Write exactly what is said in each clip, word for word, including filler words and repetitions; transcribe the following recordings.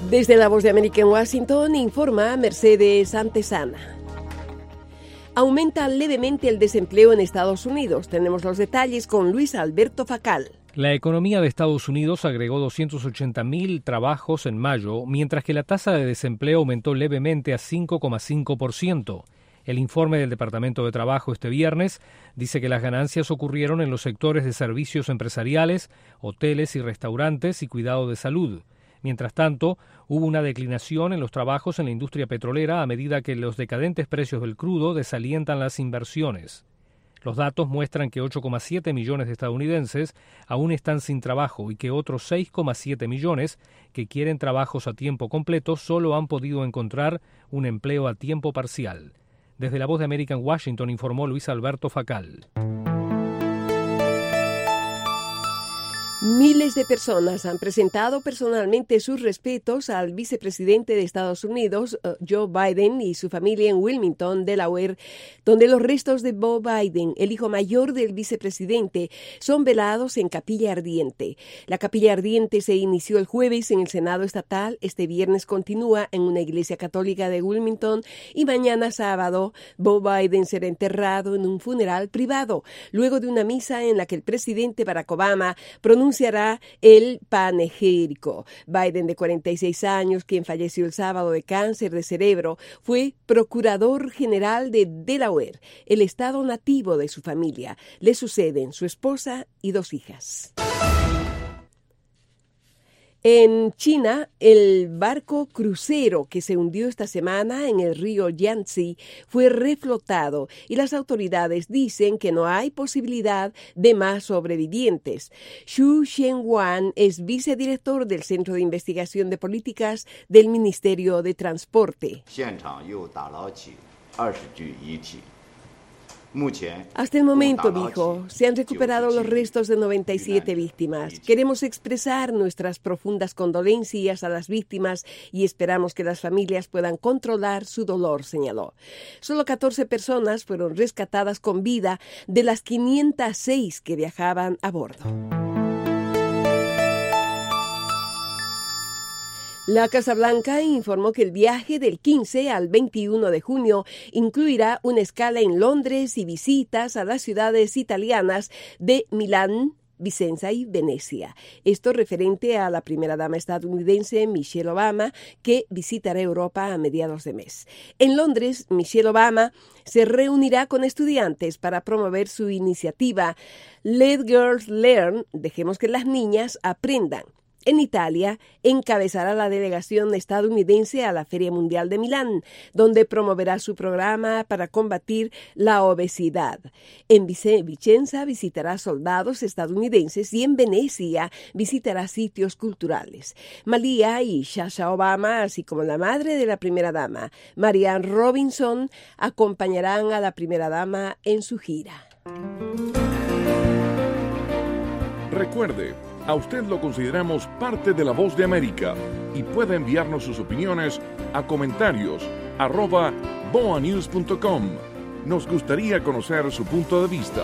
Desde la Voz de América en Washington, informa Mercedes Antesana. Aumenta levemente el desempleo en Estados Unidos. Tenemos los detalles con Luis Alberto Facal. La economía de Estados Unidos agregó doscientos ochenta mil trabajos en mayo, mientras que la tasa de desempleo aumentó levemente a cinco coma cinco por ciento. El informe del Departamento de Trabajo este viernes dice que las ganancias ocurrieron en los sectores de servicios empresariales, hoteles y restaurantes y cuidado de salud. Mientras tanto, hubo una declinación en los trabajos en la industria petrolera a medida que los decadentes precios del crudo desalientan las inversiones. Los datos muestran que ocho coma siete millones de estadounidenses aún están sin trabajo y que otros seis coma siete millones que quieren trabajos a tiempo completo solo han podido encontrar un empleo a tiempo parcial. Desde la Voz de América en Washington informó Luis Alberto Facal. Miles de personas han presentado personalmente sus respetos al vicepresidente de Estados Unidos, Joe Biden, y su familia en Wilmington, Delaware, donde los restos de Beau Biden, el hijo mayor del vicepresidente, son velados en capilla ardiente. La capilla ardiente se inició el jueves en el Senado estatal, este viernes continúa en una iglesia católica de Wilmington y mañana sábado Beau Biden será enterrado en un funeral privado, luego de una misa en la que el presidente Barack Obama pronunció Anunciará el panegírico. Biden, de cuarenta y seis años, quien falleció el sábado de cáncer de cerebro, fue procurador general de Delaware, el estado nativo de su familia. Le suceden su esposa y dos hijas. En China, el barco crucero que se hundió esta semana en el río Yangtze fue reflotado y las autoridades dicen que no hay posibilidad de más sobrevivientes. Xu Xianhuan es vicedirector del Centro de Investigación de Políticas del Ministerio de Transporte. Hasta el momento, dijo, se han recuperado los restos de noventa y siete víctimas. Queremos expresar nuestras profundas condolencias a las víctimas y esperamos que las familias puedan controlar su dolor, señaló. Solo catorce personas fueron rescatadas con vida de las quinientas seis que viajaban a bordo. La Casa Blanca informó que el viaje del quince al veintiuno de junio incluirá una escala en Londres y visitas a las ciudades italianas de Milán, Vicenza y Venecia. Esto referente a la primera dama estadounidense Michelle Obama, que visitará Europa a mediados de mes. En Londres, Michelle Obama se reunirá con estudiantes para promover su iniciativa Let Girls Learn, dejemos que las niñas aprendan. En Italia, encabezará la delegación estadounidense a la Feria Mundial de Milán, donde promoverá su programa para combatir la obesidad. En Vicenza visitará soldados estadounidenses y en Venecia visitará sitios culturales. Malia y Sasha Obama, así como la madre de la primera dama, Marianne Robinson, acompañarán a la primera dama en su gira. Recuerde, a usted lo consideramos parte de la Voz de América y puede enviarnos sus opiniones a comentarios arroba boa news punto com. Nos gustaría conocer su punto de vista.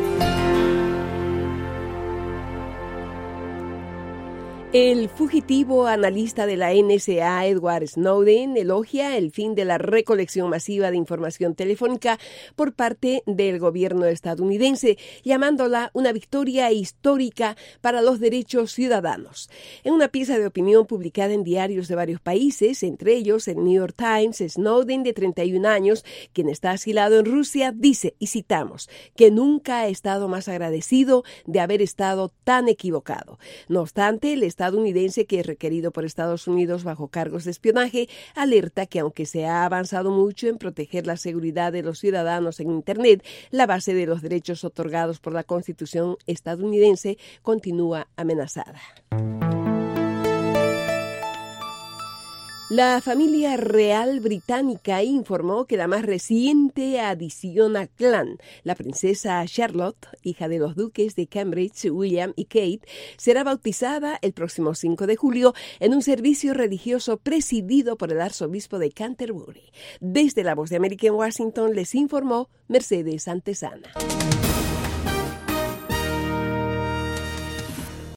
El fugitivo analista de la N S A, Edward Snowden, elogia el fin de la recolección masiva de información telefónica por parte del gobierno estadounidense, llamándola una victoria histórica para los derechos ciudadanos. En una pieza de opinión publicada en diarios de varios países, entre ellos el New York Times, Snowden, de treinta y un años, quien está asilado en Rusia, dice, y citamos, que nunca ha estado más agradecido de haber estado tan equivocado. No obstante, el estadounidense, que es requerido por Estados Unidos bajo cargos de espionaje, alerta que aunque se ha avanzado mucho en proteger la seguridad de los ciudadanos en Internet, la base de los derechos otorgados por la Constitución estadounidense continúa amenazada. La familia real británica informó que la más reciente adición al clan, la princesa Charlotte, hija de los duques de Cambridge, William y Kate, será bautizada el próximo cinco de julio en un servicio religioso presidido por el arzobispo de Canterbury. Desde la Voz de América en Washington les informó Mercedes Antesana.